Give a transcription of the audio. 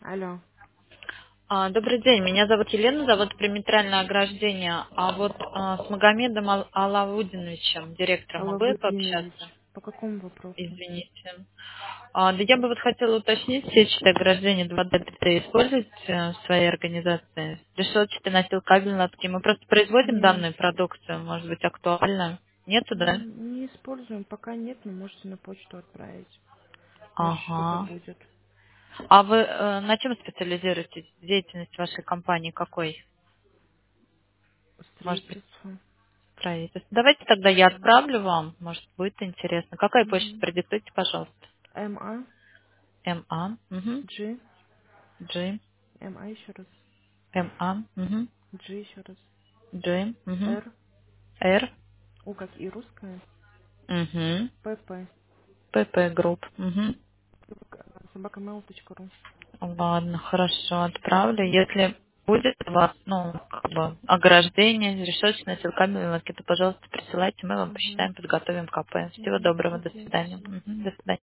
Алло. Добрый день, меня зовут Елена, зовут Примитральное ограждение. А вот с Магомедом Алавудиновичем, директором, могу я пообщаться? Алавудинович, по какому вопросу? Извините. Да я бы вот хотела уточнить, сетчатое ограждение 2D3D использовать в своей организации. Решетчатый настил, кабель лотки. Мы просто производим Не, данную продукцию, может быть, актуально. Нету, да? не используем, пока нет, но можете на почту отправить. Может, что-то Ага. будет. А вы на чем специализируетесь? Деятельность вашей компании какой? Может быть, Строительство. строительство. Давайте тогда я отправлю вам, может, будет интересно. Какая почта? Угу. Продиктуйте, пожалуйста. МА, МА, угу, G, G, МА еще раз, МА, угу, G еще раз, G, угу, Р, Р, У как и русская, угу, ПП, ПП групп, угу. собакамейл.ру. Ладно, хорошо, отправлю. Если будет у вас, ну, как бы, ограждение, решеточное, силками, лотки, то, пожалуйста, присылайте, мы вам Угу. посчитаем, подготовим КП. Всего Угу. доброго, до Окей, свидания. спасибо. Мгм, до свидания.